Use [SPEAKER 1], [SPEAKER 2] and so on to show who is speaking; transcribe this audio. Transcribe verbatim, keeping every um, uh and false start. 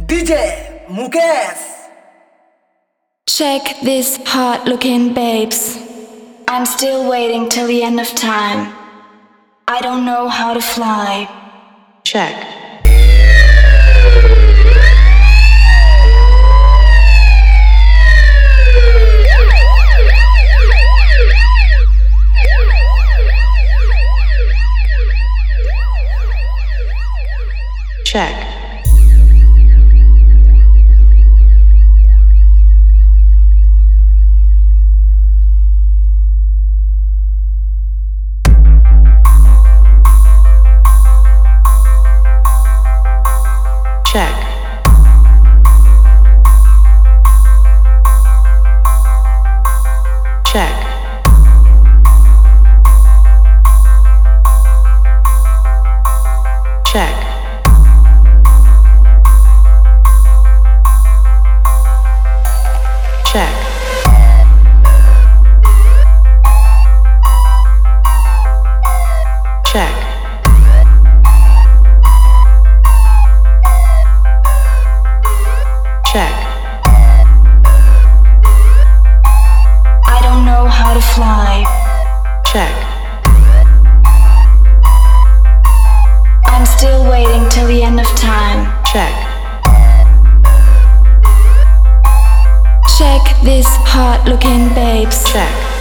[SPEAKER 1] D J Mukesh.
[SPEAKER 2] Check this hot looking babes. I'm still waiting till the end of time. I don't know how to fly.
[SPEAKER 3] Check. Check. Check. Check. Check. Check. Check. Check.
[SPEAKER 2] I don't know how to fly.
[SPEAKER 3] Check.
[SPEAKER 2] I'm still waiting till the end of time.
[SPEAKER 3] Check.
[SPEAKER 2] Check this hot looking babes.
[SPEAKER 3] Check.